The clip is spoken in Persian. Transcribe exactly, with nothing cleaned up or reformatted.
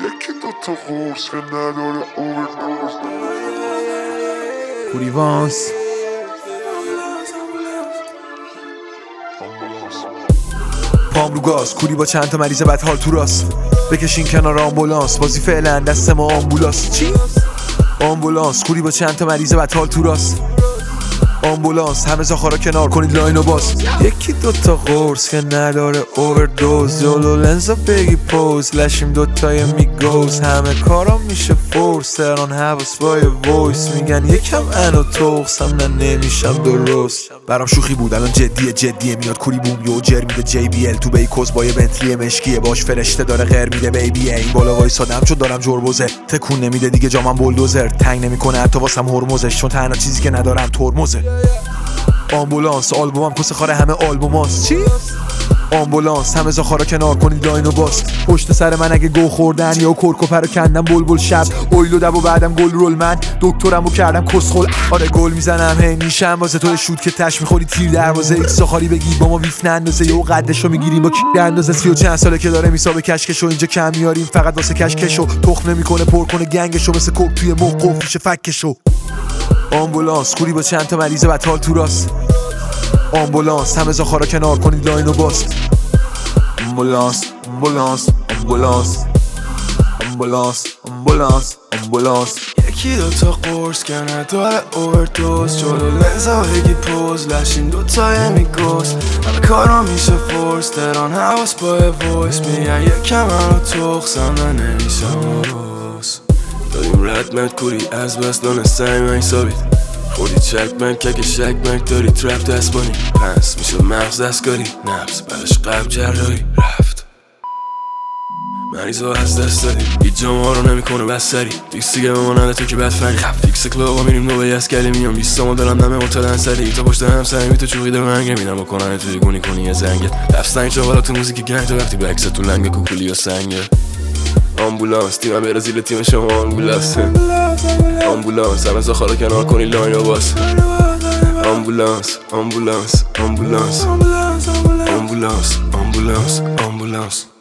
یکی دوتا قرص که نداره اووردوز. کوریوانس پام رو گاز، کوری با چند تا مریض بد حال تو راست. بکشین کنار آمبولانس، بازی فعلا دست ما آمبولاس. چی؟ آمبولانس، کوری با چند تا مریض بد حال تو راست. آمبولانس، همه زاخارا کنار کنید لاینو باز. یکی دوتا قرص که نداره اووردوز. جلو لنزا بگی پوز، لشیم دوتای میگوز. همه کارام میشه فورس، تران حواس بای وایس. میگن یکم انو توخسم نه نمیشم درست. برام شوخی بود الان جدیه جدیه. میاد کوری بوم یو جر میده جی بی ال تو بیکوز با یه بنتلی مشکیه. باش فرشته داره غیر میده بیبیه. این بالا وایسادم چون دارم جربوزه. تکون نمیده دیگه جامم بولدوزر. تنگ نمیکنه حتی واسم هرمزش، چون تنها چیزی که ندارم ترمزه. آمبولانس، آلبومم کس خاره همه آلبوماست. چی؟ آمبولانس، همه زاخارا کنار کنید لاینو باز. پشت سر من اگه گو خوردن یا کرکو پرو کندم بلبل شب. اویلو دب و بعدم گل رول من دکترمو کردم کسخل. آره گل میزنم هی میشم واسه تو شوت که تش میخوری تیر دروازه. ایکس ساخاری بگی با ما ویف نندازه. یهو قدشو میگیریم با کی اندازه. سی و چند ساله که داره میسابه کشکشو اینجا کم میاریم فقط واسه کشکشو. تخم نمیکنه پر کنه گنگشو مثل کوک توی موقف میشه فکشو. آمبولانس، کوری با چند تا مریض بد حال تو راست. آمبولانس، همه زاخارا کنار کنید لاینو باز. آمبولانس آمبولانس آمبولانس آمبولانس آمبولانس آمبولانس. یکی دوتا قرص که نداره اووردوز. جلو لنزا بگی پوز، لشین دوتای میگوز. همه کارا میشه فورس، تران حواس با وایس. میگن یکم منو توخسم نه نمیشم روز. داریم رد مد کوری از بس دانستنی من ثابت. خوردی چک من که شک من داری ترپ دست بانی. پنس میشه مغز دستکاری نفس بعدش قلب جراحی رفت. مریضا از دست دادیم هیچ جامعه رو نمیکنه بستری. فیکس دیگه به ما نده تو که بد فنی. خب فیکس کلابا میریم نوبه از کلی میام بیستامو دارم نمه مطلع انسری. تا پشت هم سرمی تو چوقی در منگه میرم بکنن توی گونی کنی یه زنگه. دفستنی چاوالا تو موزیک گنگ تا وقتی بکس تو لنگ کوکولی و سنگه. آمبولانس، تیم برزیل تیم شما آمبولانس. آمبولانس، همه زاخارا کنار کنی لاینو باز. آمبولانس آمبولانس آمبولانس آمبولانس آمبولانس آمبولانس.